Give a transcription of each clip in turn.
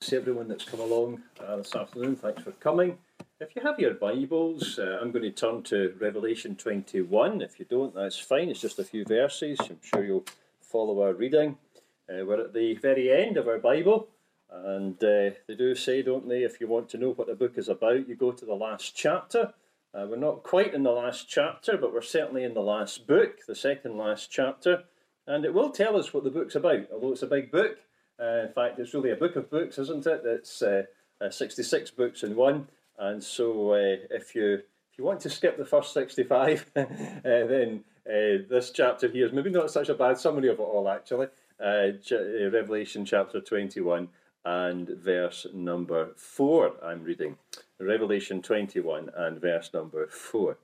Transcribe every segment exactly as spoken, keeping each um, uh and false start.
To everyone that's come along uh, this afternoon, thanks for coming. If you have your Bibles, uh, I'm going to turn to Revelation twenty-one. If you don't, that's fine. It's just a few verses. I'm sure you'll follow our reading. Uh, we're at the very end of our Bible, and uh, they do say, don't they, if you want to know what the book is about, you go to the last chapter. Uh, we're not quite in the last chapter, but we're certainly in the last book, the second last chapter, and it will tell us what the book's about, although it's a big book. Uh, in fact, it's really a book of books, isn't it? It's uh, uh, sixty-six books in one, and so uh, if you if you want to skip the first sixty-five, uh, then uh, this chapter here is maybe not such a bad summary of it all, actually. Uh, Revelation chapter twenty-one and verse number four, I'm reading. Revelation twenty-one and verse number four.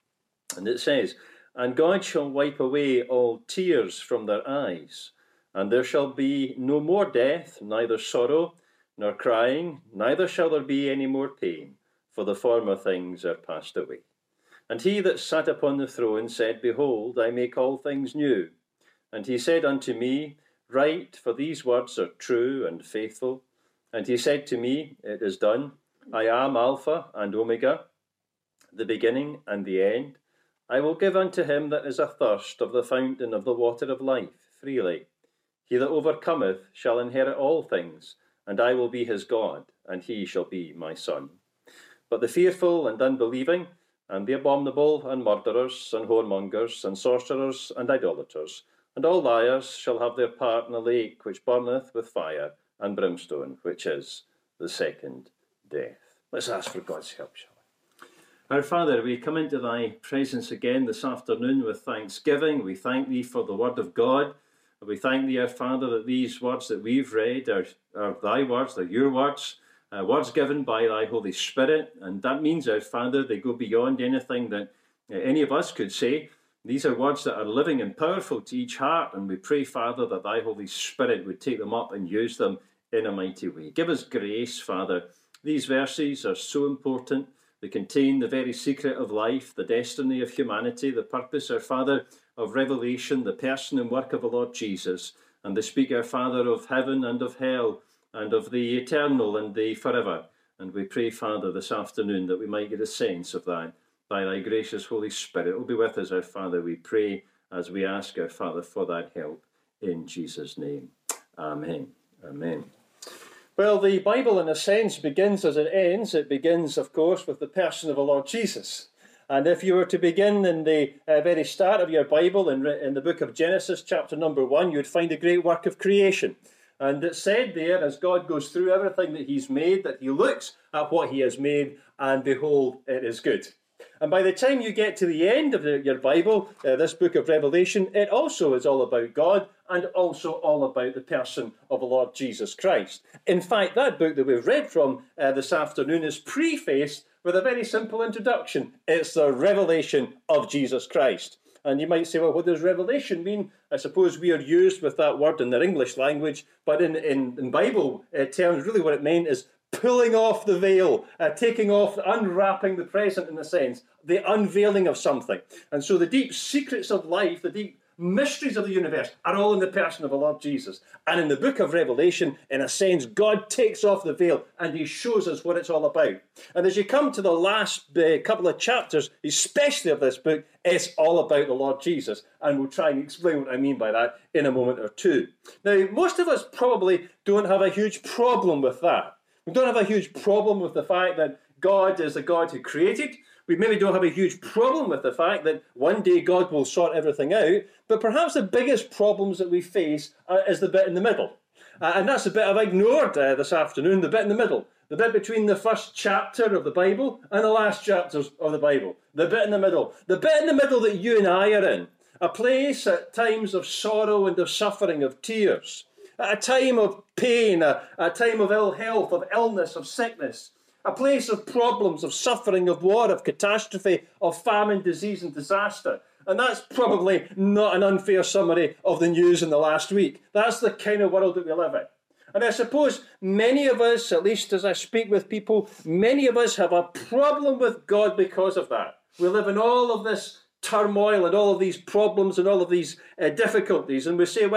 And it says, "And God shall wipe away all tears from their eyes, and there shall be no more death, neither sorrow, nor crying, neither shall there be any more pain, for the former things are passed away. And he that sat upon the throne said, Behold, I make all things new. And he said unto me, Write, for these words are true and faithful. And he said to me, It is done. I am Alpha and Omega, the beginning and the end. I will give unto him that is athirst of the fountain of the water of life freely. He that overcometh shall inherit all things, and I will be his God, and he shall be my son. But the fearful and unbelieving, and the abominable, and murderers, and whoremongers, and sorcerers, and idolaters, and all liars shall have their part in the lake which burneth with fire and brimstone, which is the second death." Let's ask for God's help, shall we? Our Father, we come into thy presence again this afternoon with thanksgiving. We thank thee for the word of God. We thank thee, our Father, that these words that we've read are, are thy words, they're your words, uh, words given by thy Holy Spirit. And that means, our Father, they go beyond anything that uh, any of us could say. These are words that are living and powerful to each heart. And we pray, Father, that thy Holy Spirit would take them up and use them in a mighty way. Give us grace, Father. These verses are so important. They contain the very secret of life, the destiny of humanity, the purpose, our Father, of revelation, the person and work of the Lord Jesus. And they speak, our Father, of heaven and of hell, and of the eternal and the forever. And we pray, Father, this afternoon that we might get a sense of that by thy gracious Holy Spirit. Will be with us, our Father, we pray, as we ask, our Father, for that help in Jesus' name. Amen. Amen. Well, the Bible, in a sense, begins as it ends. It begins, of course, with the person of the Lord Jesus. And if you were to begin in the uh, very start of your Bible, in, in the book of Genesis, chapter number one, you would find a great work of creation. And it's said there, as God goes through everything that he's made, that he looks at what he has made, and behold, it is good. And by the time you get to the end of the, your Bible, uh, this book of Revelation, it also is all about God and also all about the person of the Lord Jesus Christ. In fact, that book that we've read from uh, this afternoon is prefaced with a very simple introduction. It's the revelation of Jesus Christ. And you might say, well, what does revelation mean? I suppose we are used with that word in their English language, but in, in, in Bible uh, terms, really what it meant is pulling off the veil, uh, taking off, unwrapping the present in a sense, the unveiling of something. And so the deep secrets of life, the deep mysteries of the universe are all in the person of the Lord Jesus. And in the book of Revelation, in a sense, God takes off the veil and he shows us what it's all about. And as you come to the last uh, couple of chapters, especially of this book, it's all about the Lord Jesus. And we'll try and explain what I mean by that in a moment or two. Now, most of us probably don't have a huge problem with that. We don't have a huge problem with the fact that God is the God who created. We maybe don't have a huge problem with the fact that one day God will sort everything out. But perhaps the biggest problems that we face uh, is the bit in the middle. Uh, and that's the bit I've ignored uh, this afternoon, the bit in the middle. The bit between the first chapter of the Bible and the last chapters of the Bible. The bit in the middle. The bit in the middle that you and I are in. A place at times of sorrow and of suffering, of tears. At a time of pain, a, a time of ill health, of illness, of sickness. A place of problems, of suffering, of war, of catastrophe, of famine, disease and disaster. And that's probably not an unfair summary of the news in the last week. That's the kind of world that we live in. And I suppose many of us, at least as I speak with people, many of us have a problem with God because of that. We live in all of this turmoil and all of these problems and all of these uh, difficulties. And we say, well,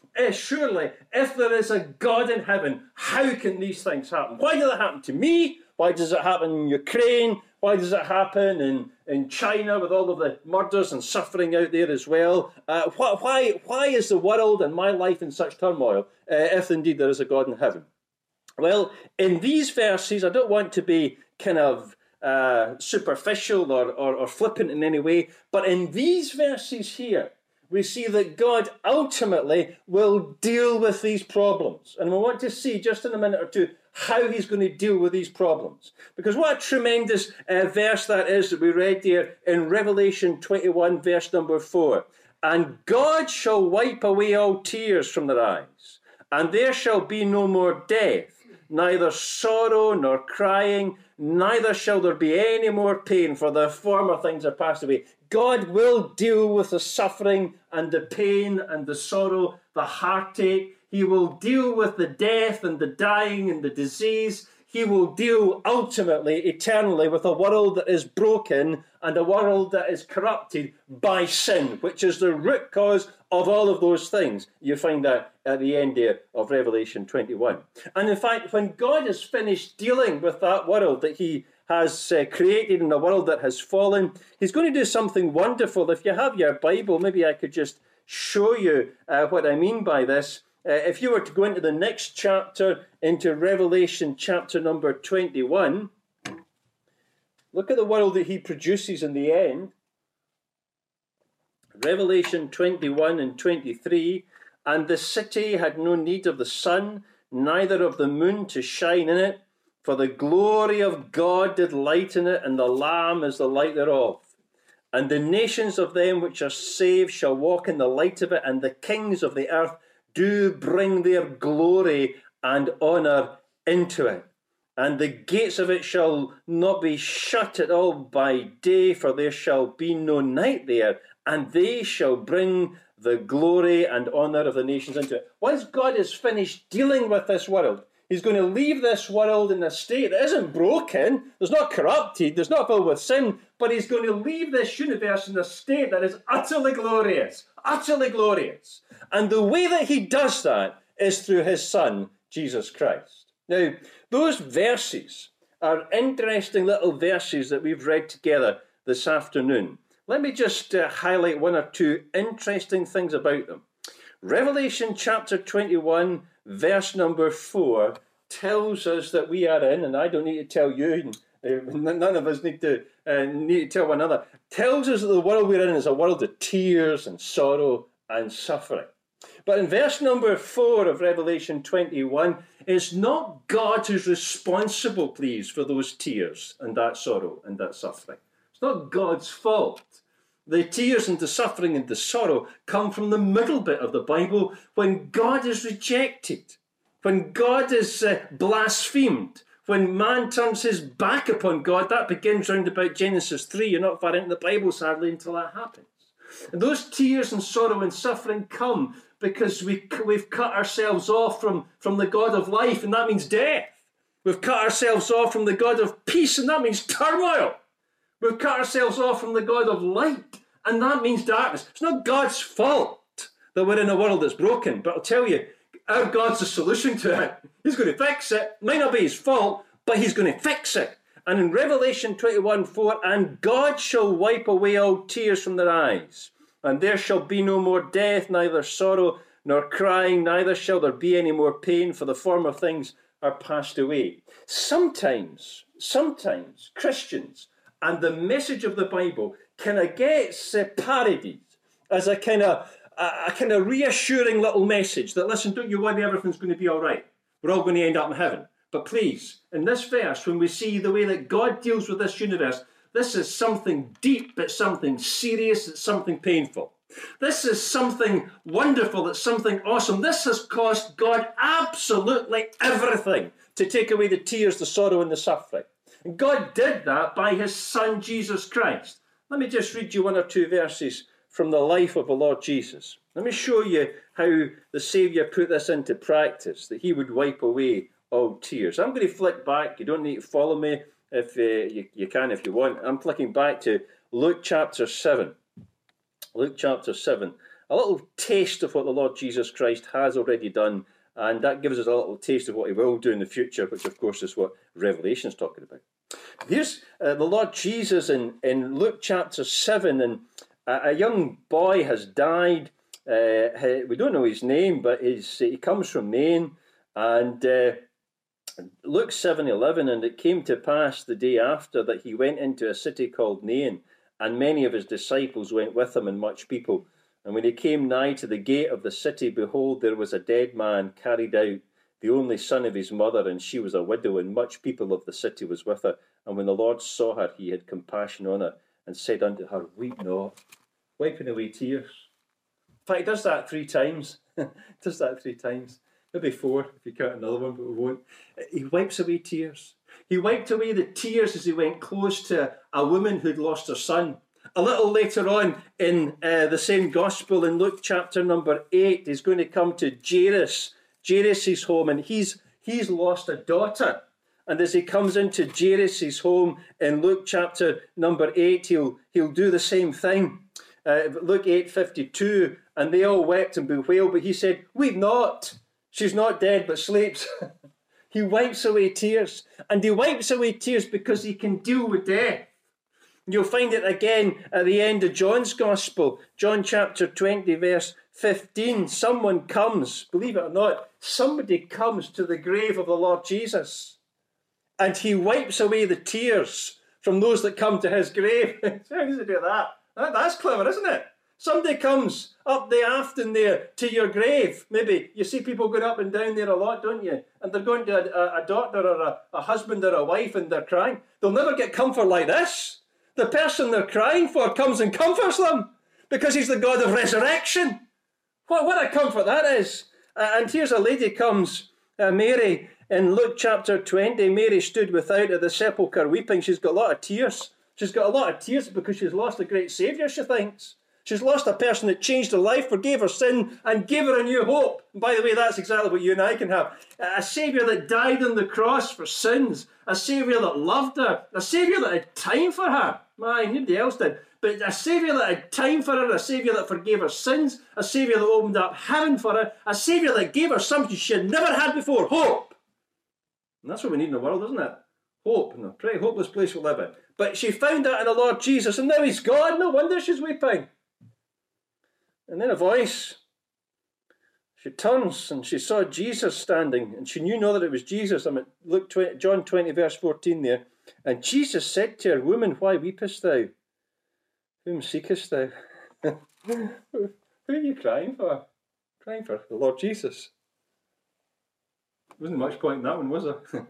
eh, surely, if there is a God in heaven, how can these things happen? Why do they happen to me? Why does it happen in Ukraine? Why does it happen in, in China with all of the murders and suffering out there as well? Uh, wh- why, why is the world and my life in such turmoil, uh, if indeed there is a God in heaven? Well, in these verses, I don't want to be kind of uh, superficial or, or, or flippant in any way, but in these verses here, we see that God ultimately will deal with these problems. And we want to see just in a minute or two how he's going to deal with these problems. Because what a tremendous uh, verse that is that we read here in Revelation twenty-one, verse number four. And God shall wipe away all tears from their eyes, and there shall be no more death, neither sorrow nor crying, neither shall there be any more pain, for the former things are passed away. God will deal with the suffering and the pain and the sorrow, the heartache. He will deal with the death and the dying and the disease. He will deal ultimately, eternally, with a world that is broken and a world that is corrupted by sin, which is the root cause of all of those things. You find that at the end there of Revelation twenty-one. And in fact, when God is finished dealing with that world that he has uh, created in a world that has fallen, he's going to do something wonderful. If you have your Bible, maybe I could just show you uh, what I mean by this. Uh, if you were to go into the next chapter, into Revelation chapter number twenty-one, look at the world that he produces in the end. Revelation twenty-one and twenty-three, and the city had no need of the sun, neither of the moon to shine in it, for the glory of God did lighten it, and the Lamb is the light thereof. And the nations of them which are saved shall walk in the light of it, and the kings of the earth do bring their glory and honour into it. And the gates of it shall not be shut at all by day, for there shall be no night there, and they shall bring the glory and honour of the nations into it. Once God is finished dealing with this world, he's going to leave this world in a state that isn't broken, there's not corrupted, there's not filled with sin, but he's going to leave this universe in a state that is utterly glorious, utterly glorious. And the way that he does that is through his Son, Jesus Christ. Now, those verses are interesting little verses that we've read together this afternoon. Let me just uh, highlight one or two interesting things about them. Revelation chapter twenty-one, verse number four, tells us that we are in, and I don't need to tell you, uh, none of us need to, uh, need to tell one another, tells us that the world we're in is a world of tears and sorrow and suffering. But in verse number four of Revelation twenty-one, it's not God who's responsible, please, for those tears and that sorrow and that suffering. It's not God's fault. The tears and the suffering and the sorrow come from the middle bit of the Bible when God is rejected, when God is uh, blasphemed, when man turns his back upon God. That begins round about Genesis three. You're not far into the Bible, sadly, until that happens. And those tears and sorrow and suffering come because we, we've cut ourselves off from, from the God of life, and that means death. We've cut ourselves off from the God of peace, and that means turmoil. We've cut ourselves off from the God of light, and that means darkness. It's not God's fault that we're in a world that's broken, but I'll tell you, our God's the solution to it. He's going to fix it. It might not be his fault, but he's going to fix it. And in Revelation twenty-one four, and God shall wipe away all tears from their eyes, and there shall be no more death, neither sorrow nor crying, neither shall there be any more pain, for the former things are passed away. Sometimes, sometimes Christians and the message of the Bible kind of gets uh, parodied as a kind of a, a kind of reassuring little message that, listen, don't you worry, everything's going to be all right. We're all going to end up in heaven. But please, in this verse, when we see the way that God deals with this universe, this is something deep, it's something serious, it's something painful. This is something wonderful, it's something awesome. This has cost God absolutely everything to take away the tears, the sorrow, and the suffering. And God did that by his Son, Jesus Christ. Let me just read you one or two verses from the life of the Lord Jesus. Let me show you how the Saviour put this into practice, that he would wipe away all tears. I'm going to flick back. You don't need to follow me if uh, you, you can if you want. I'm flicking back to Luke chapter seven. Luke chapter seven. a little taste of what the Lord Jesus Christ has already done, and that gives us a little taste of what he will do in the future, which of course is what Revelation is talking about. Here's uh, the Lord Jesus in, in Luke chapter seven, and a, a young boy has died. Uh, he, we don't know his name, but he's, he comes from Nain, and uh, Luke seven eleven, and it came to pass the day after that he went into a city called Nain, and many of his disciples went with him, and much people. And when he came nigh to the gate of the city, behold, there was a dead man carried out, the only son of his mother, and she was a widow, and much people of the city was with her. And when the Lord saw her, he had compassion on her, and said unto her, Weep not, wiping away tears. In fact, he does that three times. does that three times. Maybe four, if you count another one, but we won't. He wipes away tears. He wiped away the tears as he went close to a woman who'd lost her son. A little later on in uh, the same gospel, in Luke chapter number eight, he's going to come to Jairus, Jairus' home, and he's he's lost a daughter. And as he comes into Jairus' home in Luke chapter number eight, he'll he'll do the same thing. Uh, Luke eight fifty-two, and they all wept and bewailed, but he said, Weep not, she's not dead but sleeps. He wipes away tears, and he wipes away tears because he can deal with death. You'll find it again at the end of John's Gospel, John chapter twenty, verse fifteen. Someone comes, believe it or not, somebody comes to the grave of the Lord Jesus, and he wipes away the tears from those that come to his grave. How does he do that? that? That's clever, isn't it? Somebody comes up the afton there to your grave. Maybe you see people going up and down there a lot, don't you? And they're going to a, a daughter or a, a husband or a wife, and they're crying. They'll never get comfort like this. The person they're crying for comes and comforts them because he's the God of resurrection. What, what a comfort that is. Uh, and here's a lady comes, uh, Mary, in Luke chapter twenty. Mary stood without at the sepulchre weeping. She's got a lot of tears. She's got a lot of tears because she's lost a great Saviour, she thinks. She's lost a person that changed her life, forgave her sin, and gave her a new hope. And by the way, that's exactly what you and I can have. A Saviour that died on the cross for sins. A Saviour that loved her. A Saviour that had time for her. My, nobody else did. But a Saviour that had time for her. A Saviour that forgave her sins. A Saviour that opened up heaven for her. A Saviour that gave her something she had never had before. Hope. And that's what we need in the world, isn't it? Hope. In a pretty hopeless place we live in. But she found that in the Lord Jesus, and now he's gone. No wonder she's weeping. And then a voice. She turns and she saw Jesus standing, and she knew not that it was Jesus. I'm at Luke twenty, John twenty, verse fourteen there. And Jesus said to her, Woman, why weepest thou? Whom seekest thou? Who are you crying for? Crying for the Lord Jesus. There wasn't much point in that one, was there?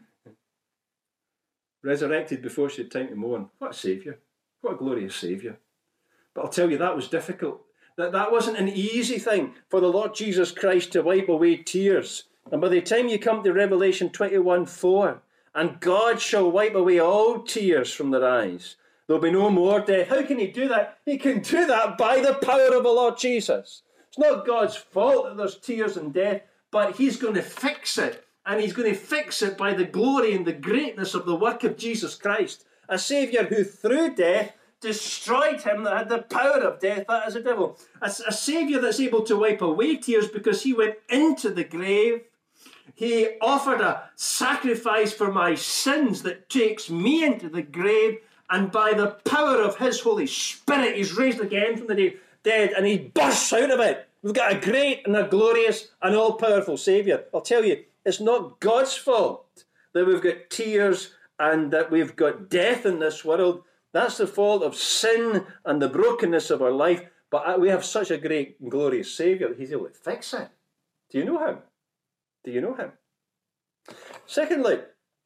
Resurrected before she had time to mourn. What a Saviour. What a glorious Saviour. But I'll tell you, that was difficult. That that wasn't an easy thing for the Lord Jesus Christ to wipe away tears. And by the time you come to Revelation twenty-one four, and God shall wipe away all tears from their eyes, there'll be no more death. How can he do that? He can do that by the power of the Lord Jesus. It's not God's fault that there's tears and death, but he's going to fix it. And he's going to fix it by the glory and the greatness of the work of Jesus Christ. A Saviour who through death destroyed him that had the power of death, that is the devil. A, a Saviour that's able to wipe away tears because he went into the grave. He offered a sacrifice for my sins that takes me into the grave, and by the power of his Holy Spirit, he's raised again from the dead, and he bursts out of it. We've got a great and a glorious and all-powerful Saviour. I'll tell you, it's not God's fault that we've got tears and that we've got death in this world. That's the fault of sin and the brokenness of our life. But we have such a great and glorious Saviour that he's able to fix it. Do you know him? Do you know him? Secondly,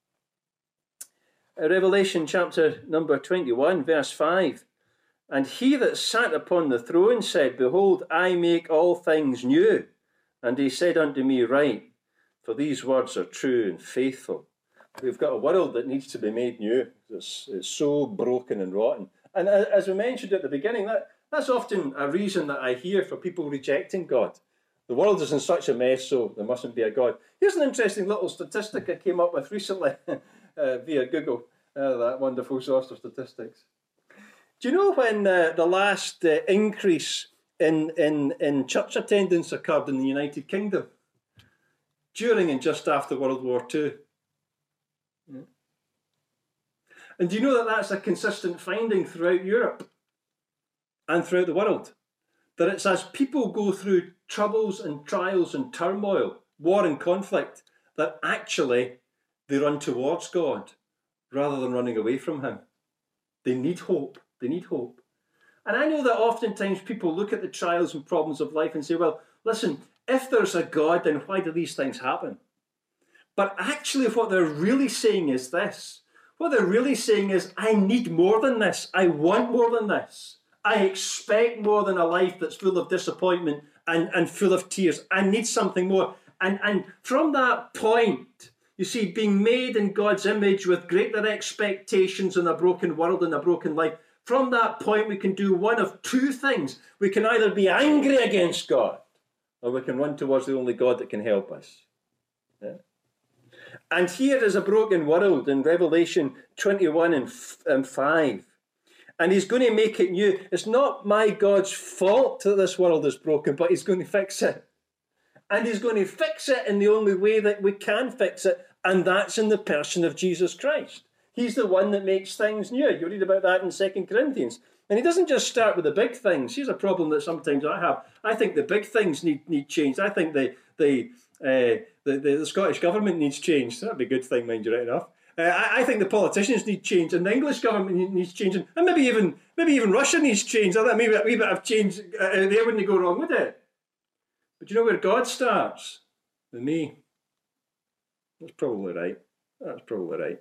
Revelation chapter number twenty-one, verse five. And he that sat upon the throne said, Behold, I make all things new. And he said unto me, Write, for these words are true and faithful. We've got a world that needs to be made new. It's, it's so broken and rotten. And as we mentioned at the beginning, that, that's often a reason that I hear for people rejecting God. The world is in such a mess, so there mustn't be a God. Here's an interesting little statistic I came up with recently uh, via Google. Uh, that wonderful source of statistics. Do you know when uh, the last uh, increase in, in, in church attendance occurred in the United Kingdom during and just after World War Two. And do you know that that's a consistent finding throughout Europe and throughout the world? That it's as people go through troubles and trials and turmoil, war and conflict, that actually they run towards God rather than running away from him. They need hope. They need hope. And I know that oftentimes people look at the trials and problems of life and say, well, listen, if there's a God, then why do these things happen? But actually what they're really saying is this. What they're really saying is, I need more than this. I want more than this. I expect more than a life that's full of disappointment and, and full of tears. I need something more. And, and from that point, you see, being made in God's image with greater expectations in a broken world and a broken life, from that point we can do one of two things. We can either be angry against God, or we can run towards the only God that can help us. Yeah? And here is a broken world in Revelation twenty-one and five. And he's going to make it new. It's not my God's fault that this world is broken, but he's going to fix it. And he's going to fix it in the only way that we can fix it, and that's in the person of Jesus Christ. He's the one that makes things new. You read about that in Second Corinthians. And he doesn't just start with the big things. Here's a problem that sometimes I have. I think the big things need, need change. I think the, the, uh, the, the, the Scottish government needs change. That'd be a good thing, mind you, right enough. Uh, I, I think the politicians need change, and the English government needs change, and maybe even maybe even Russia needs change. Maybe a wee bit of change uh, there wouldn't go wrong with it. But you know where God starts? With me. That's probably right. That's probably right.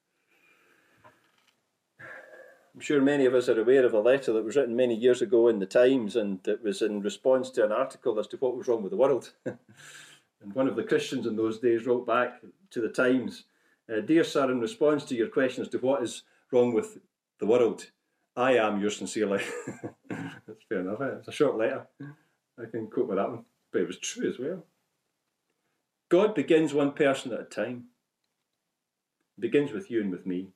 I'm sure many of us are aware of a letter that was written many years ago in the Times, and it was in response to an article as to what was wrong with the world. And one of the Christians in those days wrote back to the Times, uh, Dear sir, in response to your question as to what is wrong with the world, I am yours sincerely. That's fair enough. Eh? It's a short letter. I can cope with that one. But it was true as well. God begins one person at a time. He begins with you and with me.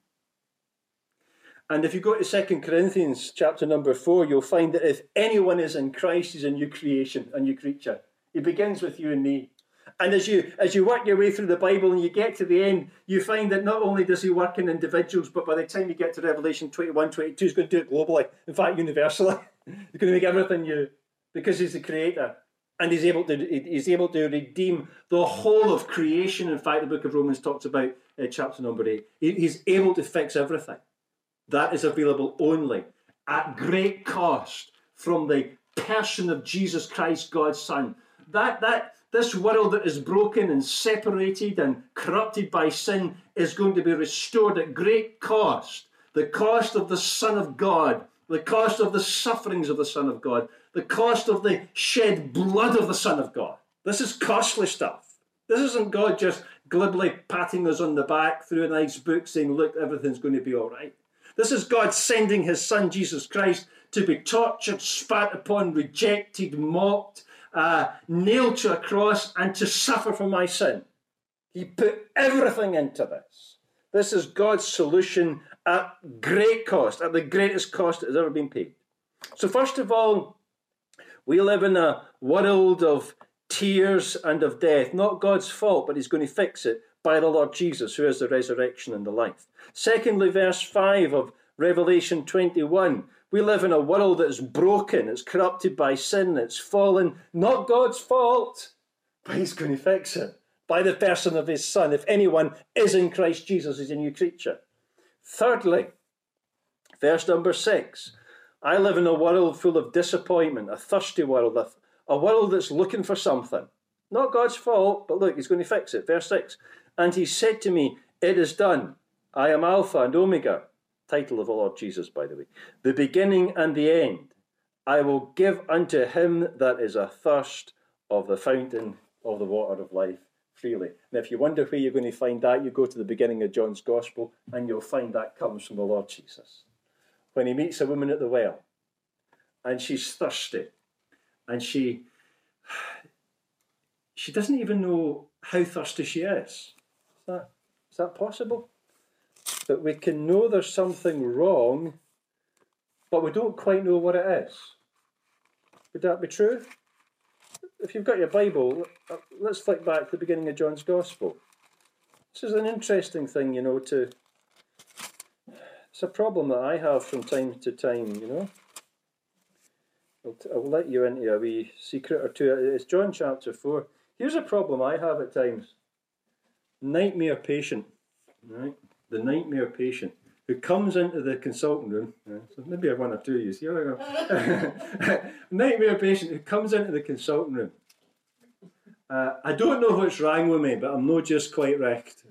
And if you go to Second Corinthians chapter number four, you'll find that if anyone is in Christ, he's a new creation, a new creature. He begins with you and me. And as you as you work your way through the Bible and you get to the end, you find that not only does he work in individuals, but by the time you get to Revelation twenty-one, twenty-two, he's going to do it globally. In fact, universally. He's going to make everything new because he's the creator. And he's able to he's able to redeem the whole of creation. In fact, the book of Romans talks about uh, chapter number eight. He, he's able to fix everything. That is available only at great cost from the person of Jesus Christ, God's Son. That that this world that is broken and separated and corrupted by sin is going to be restored at great cost. The cost of the Son of God, the cost of the sufferings of the Son of God, the cost of the shed blood of the Son of God. This is costly stuff. This isn't God just glibly patting us on the back through a nice book saying, look, everything's going to be all right. This is God sending his Son, Jesus Christ, to be tortured, spat upon, rejected, mocked, uh, nailed to a cross, and to suffer for my sin. He put everything into this. This is God's solution at great cost, at the greatest cost that has ever been paid. So first of all, we live in a world of tears and of death. Not God's fault, but he's going to fix it by the Lord Jesus, who is the resurrection and the life. Secondly, verse five of Revelation twenty-one. We live in a world that is broken, it's corrupted by sin, it's fallen. Not God's fault, but he's going to fix it by the person of his Son. If anyone is in Christ Jesus, he's a new creature. Thirdly, verse number six. I live in a world full of disappointment, a thirsty world, a, a world that's looking for something. Not God's fault, but look, he's going to fix it. Verse six. And he said to me, it is done. I am Alpha and Omega. Title of the Lord Jesus, by the way. The beginning and the end. I will give unto him that is athirst of the fountain of the water of life freely. And if you wonder where you're going to find that, you go to the beginning of John's Gospel and you'll find that comes from the Lord Jesus. When he meets a woman at the well and she's thirsty and she she doesn't even know how thirsty she is. Is that, is that possible? That we can know there's something wrong, but we don't quite know what it is. Would that be true? If you've got your Bible, let's flick back to the beginning of John's Gospel. This is an interesting thing, you know, to... It's a problem that I have from time to time, you know. I'll, t- I'll let you into a wee secret or two. It's John chapter four. Here's a problem I have at times. Nightmare patient, right? The nightmare patient who comes into the consulting room. Yeah, so maybe I have one or two of you. See how I go? Nightmare patient who comes into the consulting room. Uh, I don't know what's wrong with me, but I'm not just quite wrecked.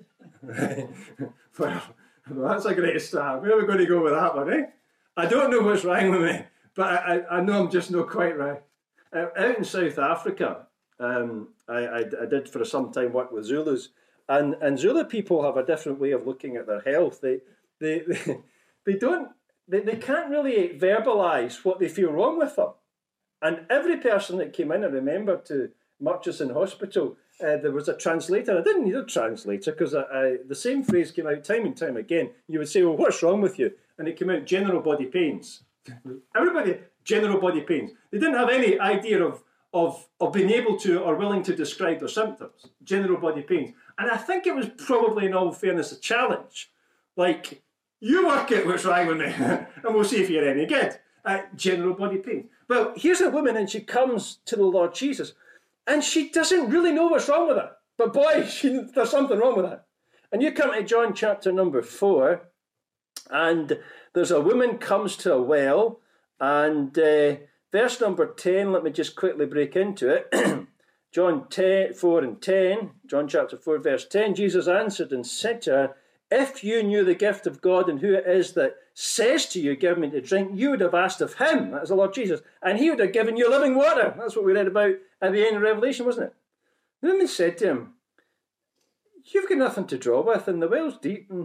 well, well, that's a great start. Where are we going to go with that one, eh? I don't know what's wrong with me, but I, I, I know I'm just not quite right. Uh, out in South Africa, um, I, I, I did for some time work with Zulus, and, and Zulu people have a different way of looking at their health. They they they, they don't they, they can't really verbalise what they feel wrong with them. And every person that came in, I remember to Murchison Hospital, uh, there was a translator. I didn't need a translator because I, I, the same phrase came out time and time again. You would say, well, what's wrong with you? And it came out, general body pains. Everybody, general body pains. They didn't have any idea of, of, of being able to or willing to describe their symptoms. General body pains. And I think it was probably, in all fairness, a challenge. Like, you work out what's wrong with me, and we'll see if you're any good. Uh, general body pains. Well, here's a woman, and she comes to the Lord Jesus, and she doesn't really know what's wrong with her. But boy, she, there's something wrong with her. And you come to John chapter number four, and there's a woman comes to a well, and uh, verse number ten, let me just quickly break into it. John ten, four and ten, John chapter four, verse ten, Jesus answered and said to her, if you knew the gift of God and who it is that says to you, give me to drink, you would have asked of him, that's the Lord Jesus, and he would have given you living water. That's what we read about at the end of Revelation, wasn't it? The woman said to him, you've got nothing to draw with, and the well's deep, and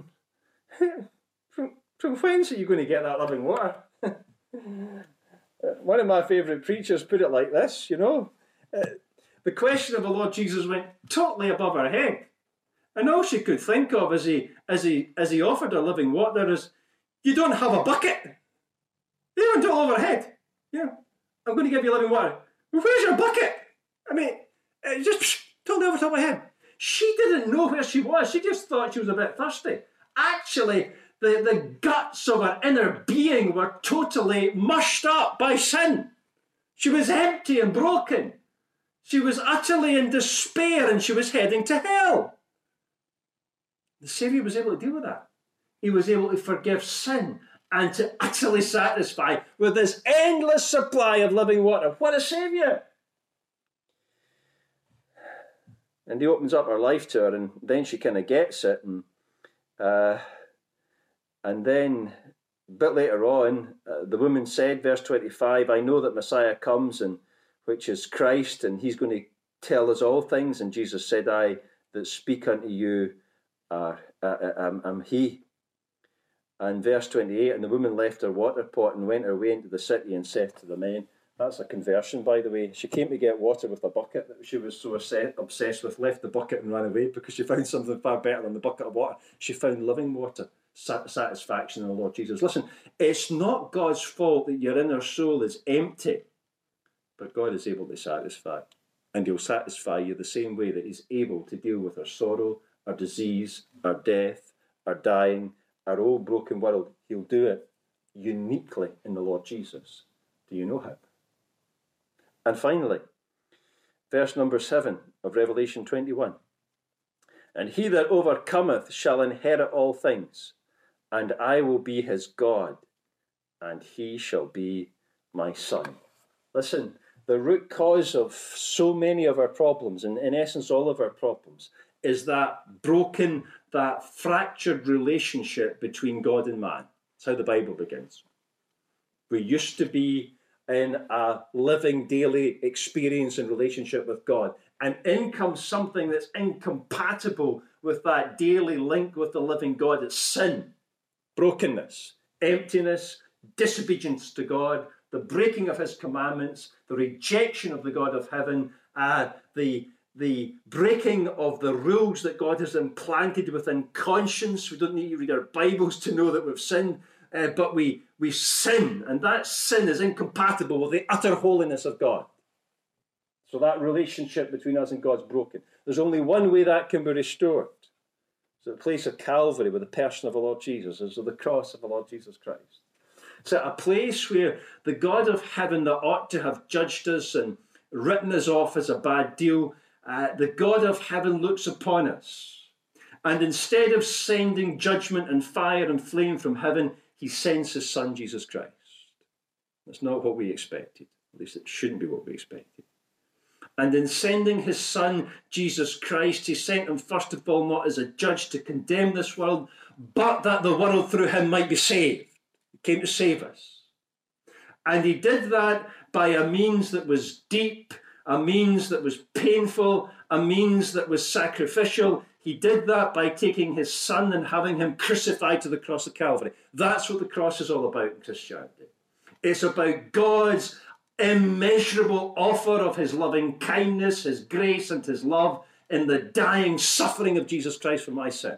from, from whence are you going to get that living water? One of my favourite preachers put it like this, you know. Uh, the question of the Lord Jesus went totally above her head. And all she could think of as he as he as he offered her living water is, you don't have a bucket. They went all over her head. Yeah, I'm going to give you living water. Well, where's your bucket? I mean, it just psh, totally over top of her head. She didn't know where she was. She just thought she was a bit thirsty. Actually, the, the guts of her inner being were totally mushed up by sin. She was empty and broken. She was utterly in despair, and she was heading to hell. The Saviour was able to deal with that. He was able to forgive sin and to utterly satisfy with this endless supply of living water. What a Saviour! And he opens up her life to her, and then she kind of gets it. And uh, and then a bit later on, uh, the woman said, verse twenty-five, I know that Messiah comes, and which is Christ, and he's going to tell us all things. And Jesus said, I that speak unto you Uh, uh, um, um, he. And verse twenty-eight, and the woman left her water pot and went her way into the city and said to the men, that's a conversion, by the way. She came to get water with a bucket that she was so obsessed with, left the bucket and ran away because she found something far better than the bucket of water. She found living water, satisfaction in the Lord Jesus. Listen, it's not God's fault that your inner soul is empty, but God is able to satisfy. And he'll satisfy you the same way that he's able to deal with our sorrow, our disease, our death, our dying, our old broken world. He'll do it uniquely in the Lord Jesus. Do you know him? And finally, verse number seven of Revelation twenty-one. And he that overcometh shall inherit all things, and I will be his God, and he shall be my son. Listen, the root cause of so many of our problems, and in essence all of our problems, is that broken, that fractured relationship between God and man. That's how the Bible begins. We used to be in a living daily experience and relationship with God. And in comes something that's incompatible with that daily link with the living God. It's sin, brokenness, emptiness, disobedience to God, the breaking of his commandments, the rejection of the God of heaven, uh, the the breaking of the rules that God has implanted within conscience. We don't need to read our Bibles to know that we've sinned. uh, but we, we sin, and that sin is incompatible with the utter holiness of God. So that relationship between us and God's broken. There's only one way that can be restored. It's at the place of Calvary with the person of the Lord Jesus, as of the cross of the Lord Jesus Christ. It's at a place where the God of heaven that ought to have judged us and written us off as a bad deal, uh, the God of heaven looks upon us. And instead of sending judgment and fire and flame from heaven, he sends his son, Jesus Christ. That's not what we expected. At least it shouldn't be what we expected. And in sending his son, Jesus Christ, he sent him first of all not as a judge to condemn this world, but that the world through him might be saved. He came to save us. And he did that by a means that was deep, a means that was painful, a means that was sacrificial. He did that by taking his son and having him crucified to the cross of Calvary. That's what the cross is all about in Christianity. It's about God's immeasurable offer of his loving kindness, his grace and his love in the dying suffering of Jesus Christ for my sin.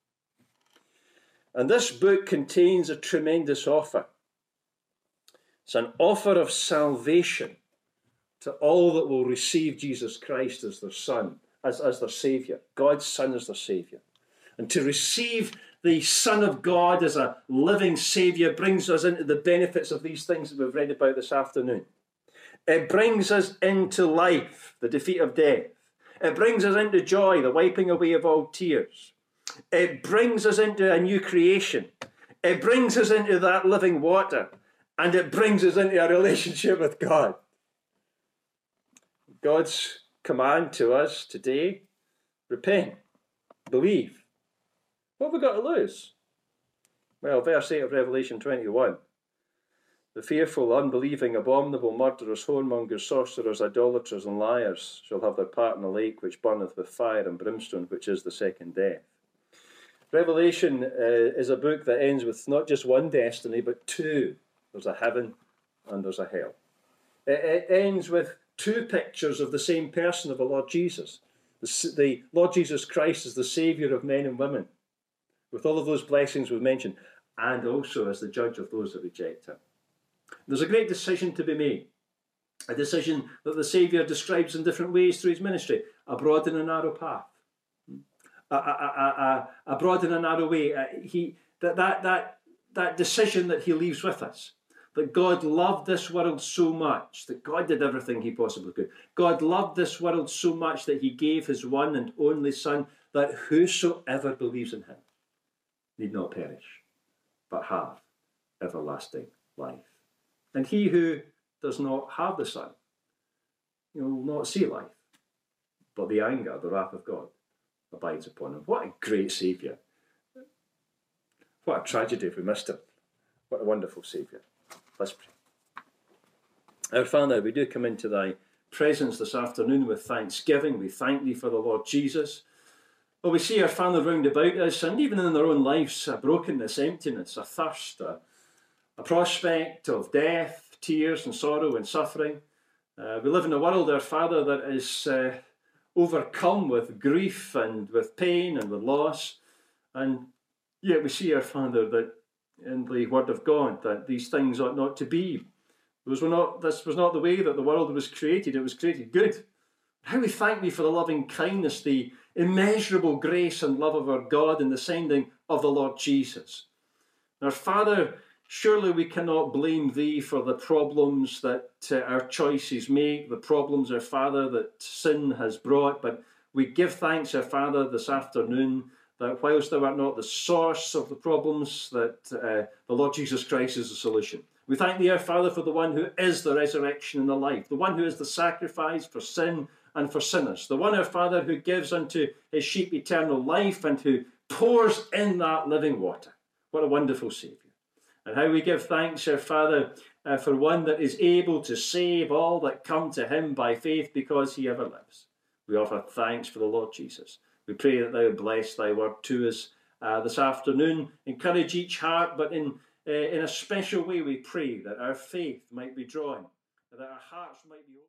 And this book contains a tremendous offer. It's an offer of salvation to all that will receive Jesus Christ as their son, as, as their Saviour. God's Son as their Saviour. And to receive the Son of God as a living Saviour brings us into the benefits of these things that we've read about this afternoon. It brings us into life, the defeat of death. It brings us into joy, the wiping away of all tears. It brings us into a new creation. It brings us into that living water. And it brings us into a relationship with God. God's command to us today, repent, believe. What have we got to lose? Well, verse eight of Revelation twenty-one. The fearful, unbelieving, abominable, murderers, whoremongers, sorcerers, idolaters, and liars shall have their part in the lake which burneth with fire and brimstone, which is the second death. Revelation uh, is a book that ends with not just one destiny, but two. There's a heaven and there's a hell. It, it ends with two pictures of the same person, of the Lord Jesus. The, the Lord Jesus Christ is the Saviour of men and women, with all of those blessings we've mentioned, and also as the judge of those that reject him. There's a great decision to be made, a decision that the Saviour describes in different ways through his ministry, a broad and a narrow path, a, a, a, a, a broad and a narrow way. Uh, he, that, that, that, that decision that he leaves with us, that God loved this world so much, that God did everything he possibly could. God loved this world so much that he gave his one and only Son, that whosoever believes in him need not perish, but have everlasting life. And he who does not have the Son, you know, will not see life, but the anger, the wrath of God abides upon him. What a great Saviour. What a tragedy if we missed him. What a wonderful Saviour. Let's pray. Our Father, we do come into thy presence this afternoon with thanksgiving. We thank thee for the Lord Jesus. Well, we see our Father round about us, and even in our own lives, a brokenness, emptiness, a thirst, a, a prospect of death, tears and sorrow and suffering. Uh, we live in a world, our Father, that is uh, overcome with grief and with pain and with loss. And yet we see, our Father, that in the Word of God, that these things ought not to be. Those were not, this was not the way that the world was created. It was created good. How we thank thee for the loving kindness, the immeasurable grace and love of our God in the sending of the Lord Jesus. Our Father, surely we cannot blame thee for the problems that uh, our choices make, the problems, our Father, that sin has brought, but we give thanks, our Father, this afternoon, that whilst thou art not the source of the problems, that uh, the Lord Jesus Christ is the solution. We thank thee, our Father, for the one who is the resurrection and the life, the one who is the sacrifice for sin and for sinners, the one, our Father, who gives unto his sheep eternal life and who pours in that living water. What a wonderful Saviour. And how we give thanks, our Father, uh, for one that is able to save all that come to him by faith because he ever lives. We offer thanks for the Lord Jesus. We pray that thou bless thy word to us uh, this afternoon. Encourage each heart, but in, uh, in a special way we pray that our faith might be drawn, that our hearts might be open.